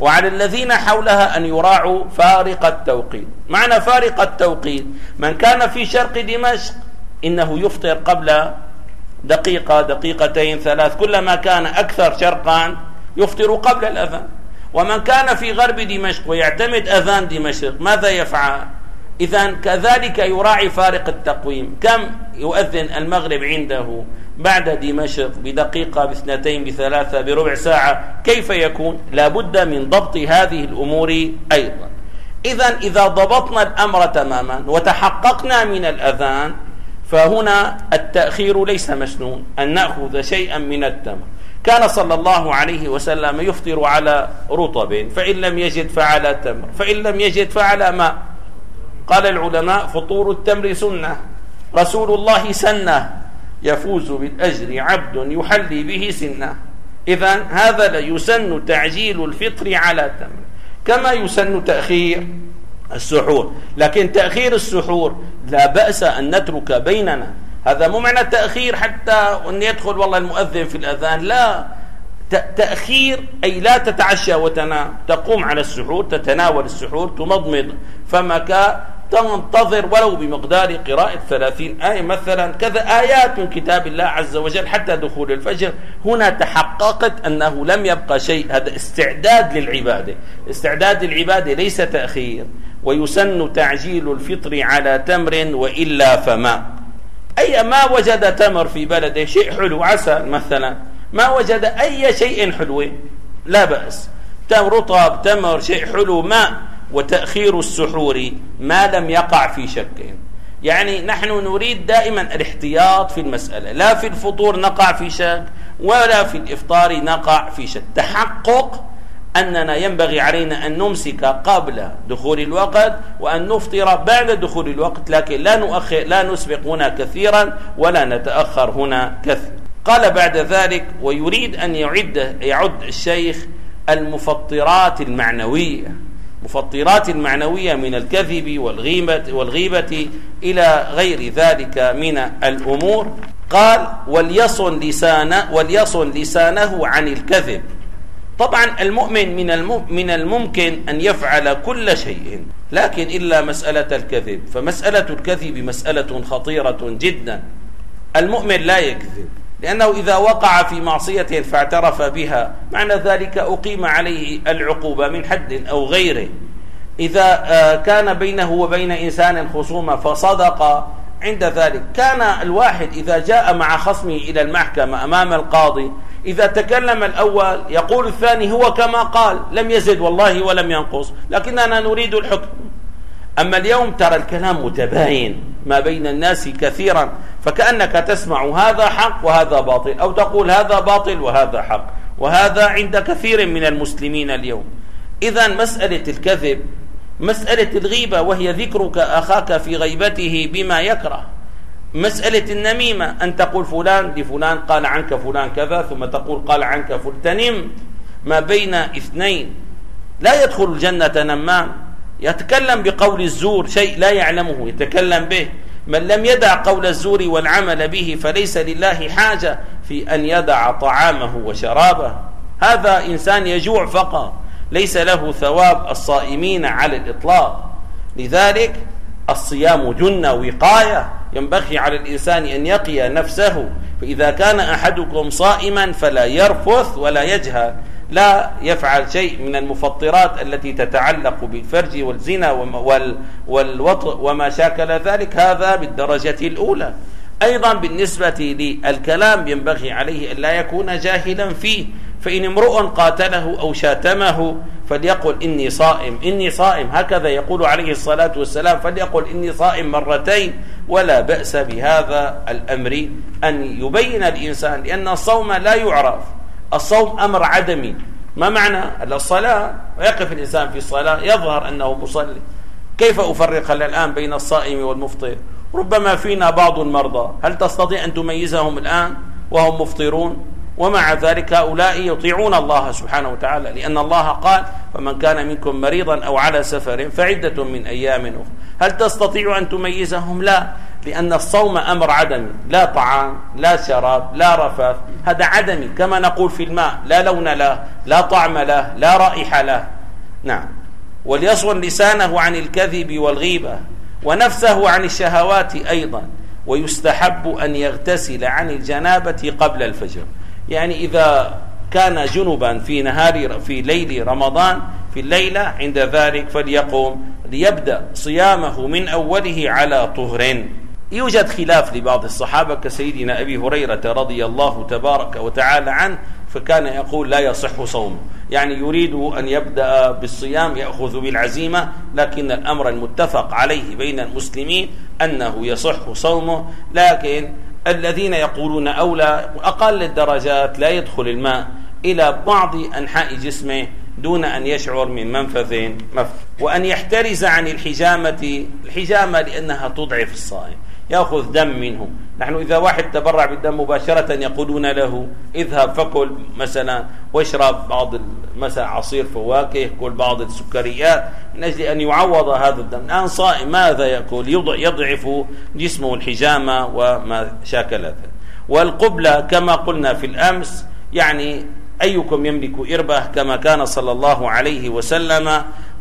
وعلى الذين حولها أن يراعوا فارق التوقيت. معنى فارق التوقيت من كان في شرق دمشق إنه يفطر قبل دقيقة دقيقتين ثلاث، كلما كان أكثر شرقا يفطر قبل الأذان. ومن كان في غرب دمشق ويعتمد أذان دمشق ماذا يفعل؟ إذن كذلك يراعي فارق التقويم. كم يؤذن المغرب عنده بعد دمشق؟ بدقيقة، باثنتين، بثلاثة، بربع ساعة. كيف يكون؟ لابد من ضبط هذه الأمور أيضا. إذن إذا ضبطنا الأمر تماما وتحققنا من الأذان فهنا التأخير ليس مسنون، أن نأخذ شيئا من التمر. كان صلى الله عليه وسلم يفطر على رطب، فإن لم يجد فعلى تمر، فإن لم يجد فعلى ماء. قال العلماء فطور التمر سنة، رسول الله سنة، يفوز بالأجر عبد يحلي به سنة. إذن هذا لا يسن تعجيل الفطر على تمر، كما يسن تأخير السحور. لكن تأخير السحور لا بأس أن نترك بيننا، هذا مو معنى تأخير حتى أن يدخل والله المؤذن في الأذان، لا، تأخير أي لا تتعشى وتنام، تقوم على السحور، تتناول السحور، تمضمض فمك، تنتظر ولو بمقدار قراءة ثلاثين آية مثلا، كذا آيات من كتاب الله عز وجل حتى دخول الفجر. هنا تحققت أنه لم يبقى شيء، هذا استعداد للعبادة. استعداد للعبادة ليس تأخير. ويسن تعجيل الفطر على تمر وإلا فما. أي ما وجد تمر في بلده، شيء حلو، عسل مثلا، ما وجد أي شيء حلو لا بأس، تمر، رطب، تمر، شيء حلو، ماء. وتأخير السحور ما لم يقع في شك. يعني نحن نريد دائما الاحتياط في المسألة، لا في الفطور نقع في شك ولا في الإفطار نقع في شك. تحقق أننا ينبغي علينا أن نمسك قبل دخول الوقت وأن نفطر بعد دخول الوقت، لكن لا نؤخر، لا نسبق هنا كثيرا ولا نتأخر هنا كثيرا. قال بعد ذلك ويريد أن يعد يعد الشيخ المفطرات المعنوية، مفطرات المعنوية من الكذب والغيبة, والغيبة إلى غير ذلك من الأمور. قال وليصن لسانه, وليصن لسانه عن الكذب. طبعا المؤمن من, من الممكن أن يفعل كل شيء، لكن إلا مسألة الكذب، فمسألة الكذب مسألة خطيرة جدا. المؤمن لا يكذب، لأنه إذا وقع في معصية فاعترف بها معنى ذلك أقيم عليه العقوبة من حد أو غيره. إذا كان بينه وبين إنسان خصومة فصدق، عند ذلك كان الواحد إذا جاء مع خصمه إلى المحكمة أمام القاضي، إذا تكلم الأول يقول الثاني هو كما قال، لم يزد والله ولم ينقص، لكننا نريد الحكم. أما اليوم ترى الكلام متباين ما بين الناس كثيرا، فكأنك تسمع هذا حق وهذا باطل، أو تقول هذا باطل وهذا حق، وهذا عند كثير من المسلمين اليوم. إذن مسألة الكذب، مسألة الغيبة وهي ذكرك أخاك في غيبته بما يكره، مسألة النميمة أن تقول فلان لفلان قال عنك فلان كذا، ثم تقول قال عنك فلان، تنم ما بين اثنين. لا يدخل الجنة نمام يتكلم بقول الزور، شيء لا يعلمه يتكلم به. من لم يدع قول الزور والعمل به فليس لله حاجة في أن يدع طعامه وشرابه. هذا إنسان يجوع فقط، ليس له ثواب الصائمين على الإطلاق. لذلك الصيام جنة وقاية، ينبغي على الإنسان أن يقي نفسه. فإذا كان أحدكم صائما فلا يرفث ولا يجهل، لا يفعل شيء من المفطرات التي تتعلق بالفرج والزنا والوطء وما شاكل ذلك، هذا بالدرجة الأولى. أيضا بالنسبة للكلام ينبغي عليه أن لا يكون جاهلا فيه، فإن امرؤ قاتله أو شاتمه فليقل إني صائم، إني صائم، هكذا يقول عليه الصلاة والسلام، فليقل إني صائم مرتين. ولا بأس بهذا الأمر أن يبين الإنسان، لأن الصوم لا يعرف، الصوم أمر عدمي. ما معنى الصلاة؟ ويقف الإنسان في الصلاة يظهر أنه مصلي، كيف أفرق الآن بين الصائم والمفطر؟ ربما فينا بعض المرضى، هل تستطيع أن تميزهم الآن وهم مفطرون؟ ومع ذلك هؤلاء يطيعون الله سبحانه وتعالى، لأن الله قال فمن كان منكم مريضا أو على سفر فعدة من أيام أخرى. هل تستطيع أن تميزهم؟ لا، لأن الصوم أمر عدمي، لا طعام لا شراب لا رفاث، هذا عدمي. كما نقول في الماء لا لون له لا طعم له لا رائحة له، نعم. وليصون لسانه عن الكذب والغيبة ونفسه عن الشهوات أيضا. ويستحب أن يغتسل عن الجنابة قبل الفجر، يعني إذا كان جنبا في نهار في ليل رمضان في الليلة عند ذلك فليقوم ليبدأ صيامه من أوله على طهر. يوجد خلاف لبعض الصحابة كسيدنا أبي هريرة رضي الله تبارك وتعالى عنه، فكان يقول لا يصح صومه، يعني يريد أن يبدأ بالصيام يأخذ بالعزيمة، لكن الأمر المتفق عليه بين المسلمين أنه يصح صومه. لكن الذين يقولون أولى أقل الدرجات لا يدخل الماء إلى بعض أنحاء جسمه دون أن يشعر من منفذ مفت، وأن يحترز عن الحجامة الحجامة لأنها تضعف الصائم، يأخذ دم منه. نحن إذا واحد تبرع بالدم مباشرة يقولون له اذهب فكل مثلا واشرب بعض مثلا عصير فواكه، كل بعض السكريات من أجل أن يعوض هذا الدم. الآن صائم ماذا يأكل؟ يضعف جسمه الحجامة وما شاكل ذلك. والقبلة كما قلنا في الأمس، يعني أيكم يملك إربة كما كان صلى الله عليه وسلم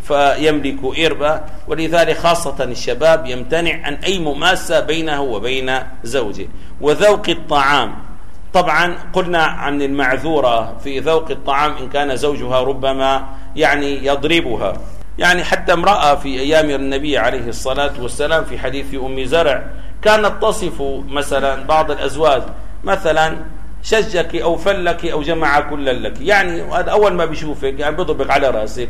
فيملك إربة، ولذلك خاصة الشباب يمتنع عن أي مماسة بينه وبين زوجه. وذوق الطعام، طبعا قلنا عن المعذورة في ذوق الطعام إن كان زوجها ربما يعني يضربها، يعني حتى امرأة في أيام النبي عليه الصلاة والسلام في حديث أم زرع كانت تصف مثلا بعض الأزواج مثلا شجك أو فلك أو جمع كل لك، يعني هذا أول ما بيشوفك يعني بيضربك على رأسك.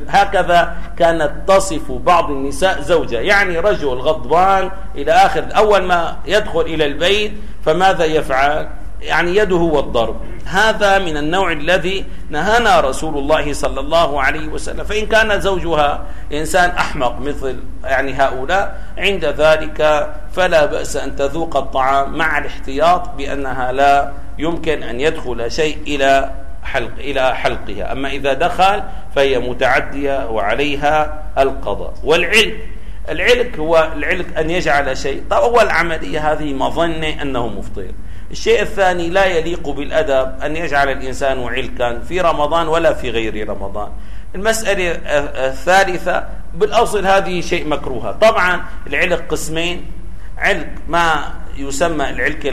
هكذا كانت تصف بعض النساء زوجة، يعني رجل غضبان إلى آخر، أول ما يدخل إلى البيت فماذا يفعل؟ يعني يده والضرب. هذا من النوع الذي نهانا رسول الله صلى الله عليه وسلم. فإن كان زوجها إنسان أحمق مثل يعني هؤلاء عند ذلك فلا بأس أن تذوق الطعام مع الاحتياط بأنها لا يمكن أن يدخل شيء إلى حلق إلى حلقها، أما إذا دخل فهي متعدية وعليها القضاء. والعلق، العلق هو العلق أن يجعل شيء، طب أول عملية هذه مظنة أنه مفطر. الشيء الثاني لا يليق بالأدب أن يجعل الإنسان علكا في رمضان ولا في غير رمضان. المسألة الثالثة بالأصل هذه شيء مكروه. طبعا العلق قسمين، علق ما يسمى العلك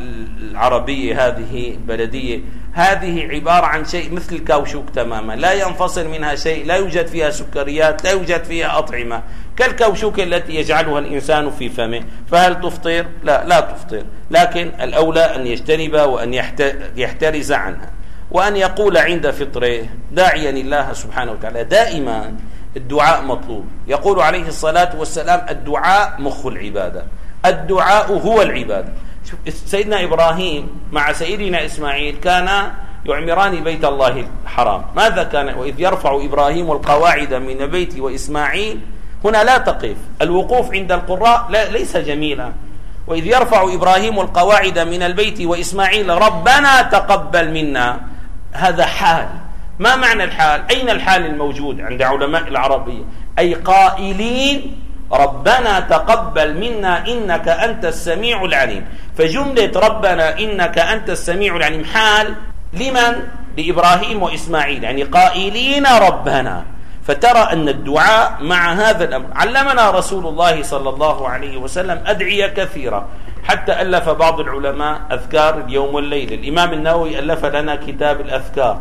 العربية هذه بلدية، هذه عبارة عن شيء مثل الكاوشوك تماما، لا ينفصل منها شيء، لا يوجد فيها سكريات، لا يوجد فيها أطعمة، كالكاوشوك التي يجعلها الإنسان في فمه. فهل تفطر؟ لا لا تفطر، لكن الأولى أن يجتنب وأن يحترز عنها، وأن يقول عند فطره داعيا الله سبحانه وتعالى. دائما الدعاء مطلوب، يقول عليه الصلاة والسلام الدعاء مخ العبادة، الدعاء هو العبادة. سيدنا إبراهيم مع سيدنا إسماعيل كانا يعمران بيت الله الحرام، ماذا كان؟ وإذ يرفع إبراهيم القواعد من البيت وإسماعيل، هنا لا تقف، الوقوف عند القراء لا ليس جميلا. وإذ يرفع إبراهيم القواعد من البيت وإسماعيل ربنا تقبل منا، هذا حال. ما معنى الحال؟ أين الحال الموجود عند علماء العربية؟ أي قائلين ربنا تقبل منا إنك أنت السميع العليم. فجملة ربنا إنك أنت السميع العليم حال لمن؟ لإبراهيم وإسماعيل، يعني قائلين ربنا. فترى أن الدعاء مع هذا الأمر. علمنا رسول الله صلى الله عليه وسلم أدعية كثيرة، حتى ألف بعض العلماء أذكار اليوم والليل. الإمام النووي ألف لنا كتاب الأذكار.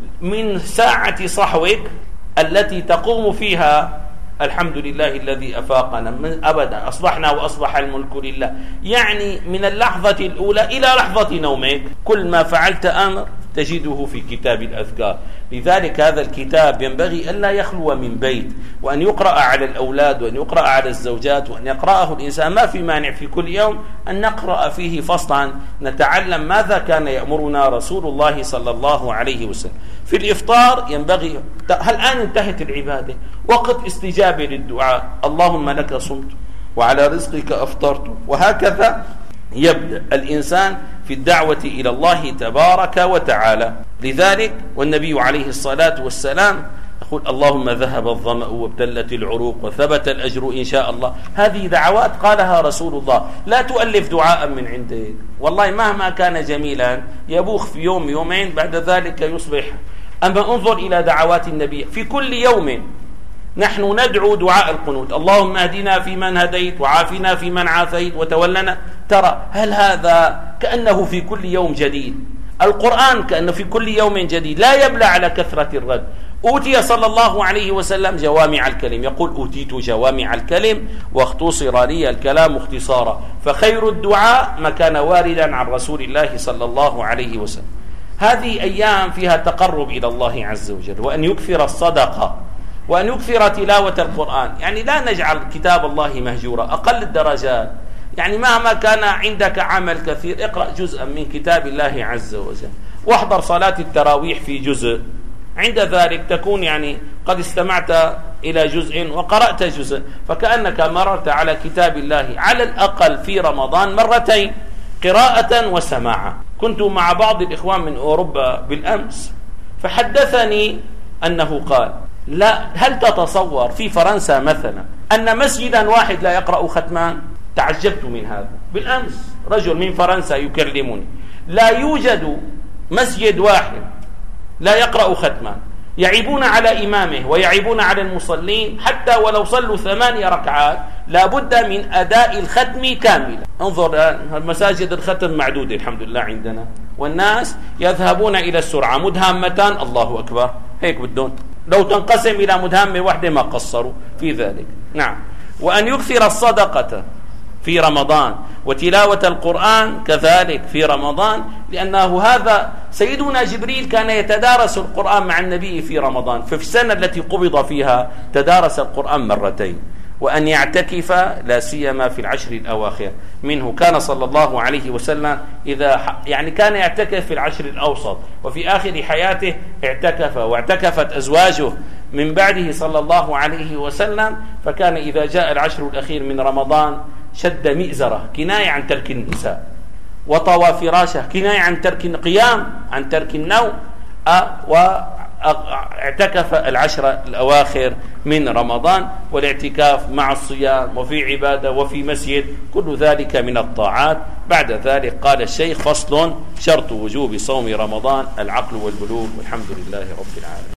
من ساعة صحوك التي تقوم فيها الحمد لله الذي أفاقنا من أبدا أصبحنا وأصبح الملك لله، يعني من اللحظة الأولى إلى لحظة نومك كل ما فعلت أمر تجده في كتاب الأذكار. لذلك هذا الكتاب ينبغي ألا يخلو من بيت، وأن يقرأ على الأولاد، وأن يقرأ على الزوجات، وأن يقرأه الإنسان. ما في مانع في كل يوم أن نقرأ فيه فصلا نتعلم ماذا كان يأمرنا رسول الله صلى الله عليه وسلم. في الإفطار ينبغي، هل الآن انتهت العبادة، وقت استجابة للدعاء، اللهم لك صمت وعلى رزقك أفطرت، وهكذا يبدأ الإنسان في الدعوة إلى الله تبارك وتعالى. لذلك والنبي عليه الصلاة والسلام يقول اللهم ذهب الظمأ وابتلت العروق وثبت الأجر إن شاء الله. هذه دعوات قالها رسول الله، لا تؤلف دعاء من عندك، والله مهما كان جميلا يبوخ في يوم يومين بعد ذلك يصبح أما انظر إلى دعوات النبي في كل يوم، نحن ندعو دعاء القنوت: اللهم اهدنا فيمن هديت، وعافنا فيمن عافيت، وتولنا. ترى هل هذا كأنه في كل يوم جديد؟ القرآن كأنه في كل يوم جديد، لا يبلى على كثرة الرد. أوتي صلى الله عليه وسلم جوامع الكلم، يقول: أوتيت جوامع الكلم واختصر لي الكلام اختصارا. فخير الدعاء ما كان واردا عن رسول الله صلى الله عليه وسلم. هذه أيام فيها تقرب إلى الله عز وجل، وأن يكثر الصدقة، وأن يكثر تلاوة القرآن. يعني لا نجعل كتاب الله مهجورا، أقل الدرجات. يعني مهما كان عندك عمل كثير، اقرأ جزءا من كتاب الله عز وجل، واحضر صلاة التراويح في جزء. عند ذلك تكون يعني قد استمعت إلى جزء وقرأت جزء، فكأنك مررت على كتاب الله على الأقل في رمضان مرتين، قراءة وسماعا. كنت مع بعض الإخوان من أوروبا بالأمس، فحدثني أنه قال: لا، هل تتصور في فرنسا مثلا أن مسجدا واحد لا يقرأ ختمان؟ تعجبت من هذا. بالأمس رجل من فرنسا يكلمني: لا يوجد مسجد واحد لا يقرأ ختمان، يعيبون على إمامه ويعيبون على المصلين، حتى ولو صلوا ثمانية ركعات لا بد من أداء الختم كاملا. انظر، المساجد الختم معدودة الحمد لله عندنا، والناس يذهبون إلى السرعة. مدهامتان، الله أكبر، هيك بدون، لو تنقسم إلى مدهامة واحدة ما قصروا في ذلك. نعم. وأن يكثر الصدقة في رمضان، وتلاوة القرآن كذلك في رمضان، لأنه هذا سيدنا جبريل كان يتدارس القرآن مع النبي في رمضان، ففي السنة التي قبض فيها تدارس القرآن مرتين. وأن يعتكف لا سيما في العشر الأواخر منه. كان صلى الله عليه وسلم إذا يعني كان يعتكف في العشر الأوسط، وفي آخر حياته اعتكف، واعتكفت أزواجه من بعده صلى الله عليه وسلم. فكان إذا جاء العشر الأخير من رمضان شد مئزرة، كناية عن ترك النساء، وطوى فراشه، كناية عن ترك القيام، عن ترك النوم، واعتكف العشر الأواخر من رمضان. والاعتكاف مع الصيام وفي عبادة وفي مسجد، كل ذلك من الطاعات. بعد ذلك قال الشيخ: فصل: شرط وجوب صوم رمضان العقل والبلوغ. والحمد لله رب العالمين.